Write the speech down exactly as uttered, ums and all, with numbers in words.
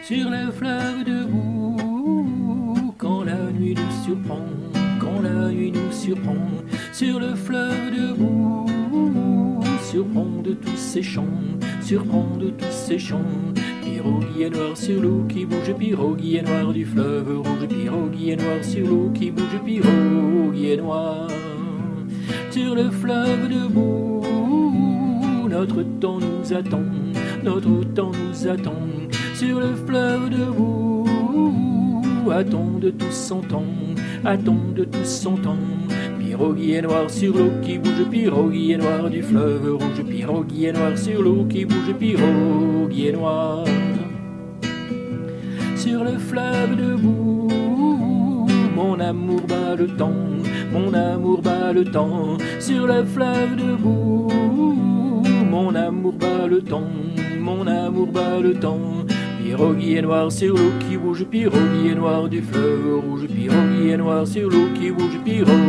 sur le fleuve debout, quand la nuit nous surprend, quand la nuit nous surprend, sur le fleuve debout, surprend de tous ces chants, surprend de tous ces chants. Piroguier noir sur l'eau qui bouge, piroguier noir du fleuve rouge, piroguier noir sur l'eau qui bouge, piroguier noir sur le fleuve debout. Notre temps nous attend, notre temps nous attend, sur le fleuve debout. Attends de tous son temps, attends de tous son temps. Piroguier noir sur l'eau qui bouge, piroguier noir du fleuve rouge, piroguier noir sur l'eau qui bouge, piroguier noir sur le fleuve debout. Mon amour bat le temps, mon amour bat le temps, sur le fleuve debout. Mon amour bat le temps, mon amour bat le temps. Piroguier noir sur l'eau qui bouge, piroguier noir du fleuve rouge, piroguier noir sur l'eau qui bouge, piroguier